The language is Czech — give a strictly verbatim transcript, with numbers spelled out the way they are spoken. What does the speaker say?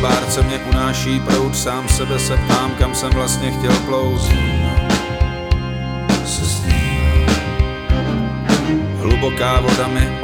bárce mě unáší proud, sám sebe se ptám, kam jsem vlastně chtěl plout. Hluboká voda mi